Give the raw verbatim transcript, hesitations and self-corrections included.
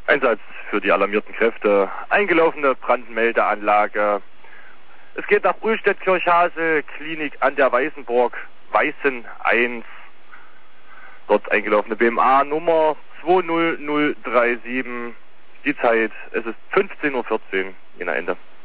Einsatz für die alarmierten Kräfte. Eingelaufene Brandmeldeanlage. Es geht nach Ullstedt-Kirchhase, Klinik an der Weißenburg, Weißen eins. Dort eingelaufene B M A Nummer zwei null null drei sieben. Die Zeit, es ist fünfzehn Uhr vierzehn. Jena Ende.